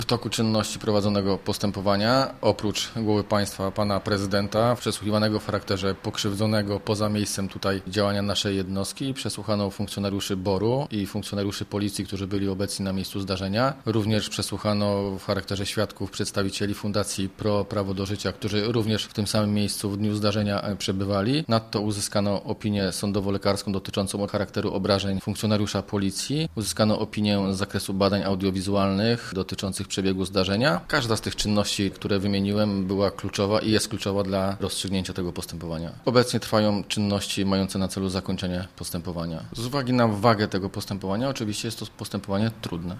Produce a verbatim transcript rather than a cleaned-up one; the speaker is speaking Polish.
W toku czynności prowadzonego postępowania, oprócz głowy państwa, pana prezydenta, przesłuchiwanego w charakterze pokrzywdzonego poza miejscem tutaj działania naszej jednostki, przesłuchano funkcjonariuszy boru i funkcjonariuszy policji, którzy byli obecni na miejscu zdarzenia. Również przesłuchano w charakterze świadków przedstawicieli Fundacji Pro Prawo do Życia, którzy również w tym samym miejscu w dniu zdarzenia przebywali. Nadto uzyskano opinię sądowo-lekarską dotyczącą charakteru obrażeń funkcjonariusza policji. Uzyskano opinię z zakresu badań audiowizualnych dotyczących przebiegu zdarzenia. Każda z tych czynności, które wymieniłem, była kluczowa i jest kluczowa dla rozstrzygnięcia tego postępowania. Obecnie trwają czynności mające na celu zakończenie postępowania. Z uwagi na wagę tego postępowania oczywiście jest to postępowanie trudne.